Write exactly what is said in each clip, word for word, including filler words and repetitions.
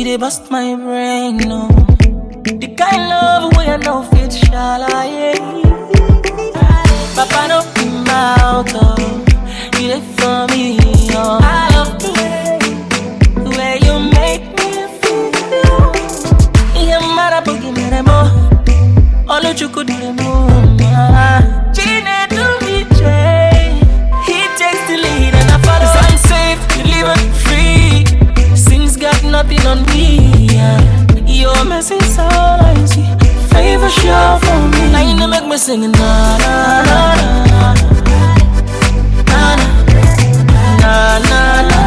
they bust my brain, no. The kind love where I know fit shall I, yeah. Papa no be mouth, oh. You there for me, oh. I love the way, the way you make me feel. Yeah, mara boogie mere mo, all you could do mo. Gina do me J, he takes the lead and I follow. 'Cause I'm safe, living free. Sin's got nothing on me, yeah. Your message all I see. Favor sure for me. Now you know make me sing na na na na na na na na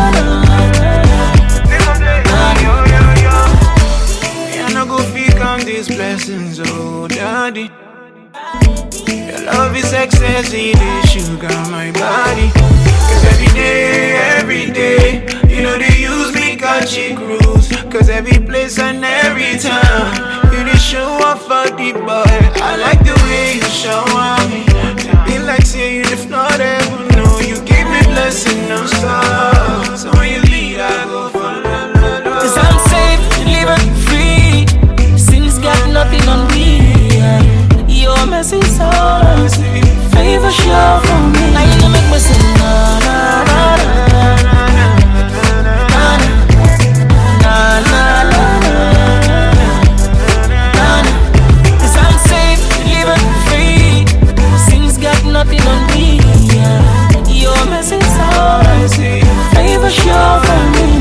I no go fake on these blessings, oh daddy. Your love is excess, it is sugar my body. 'Cause every day, every day, you know they use me catchy cruise. 'Cause every place and every time, you just show off for the boy. I like the way you shower me. Be like say you if not ever know. You give me blessing no stop. So when you lead, I go for la la la. 'Cause I'm safe, living free. Sin's got nothing on me, yeah. Your message all I see. Favor sure for me. Now you know make me sing na na na na na na na na na na. 'Cause I'm safe, living free. Sin's got nothing on me, yeah. Your message all I see. Favor sure for me.